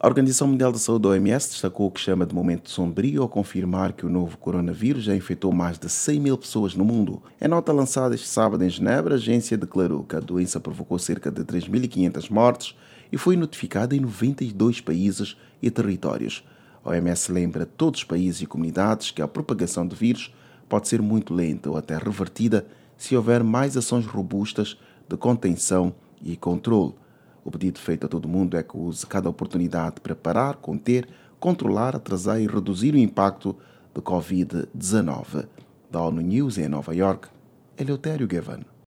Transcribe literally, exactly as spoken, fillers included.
A Organização Mundial da Saúde, O M S, destacou o que chama de momento sombrio ao confirmar que o novo coronavírus já infectou mais de cem mil pessoas no mundo. Em nota lançada este sábado em Genebra, a agência declarou que a doença provocou cerca de três mil e quinhentas mortes e foi notificada em noventa e dois países e territórios. A O M S lembra a todos os países e comunidades que a propagação do vírus pode ser muito lenta ou até revertida se houver mais ações robustas de contenção e controle. O pedido feito a todo mundo é que use cada oportunidade para parar, conter, controlar, atrasar e reduzir o impacto da covid dezenove. Da ONU News em Nova York, Eleutério Gavan.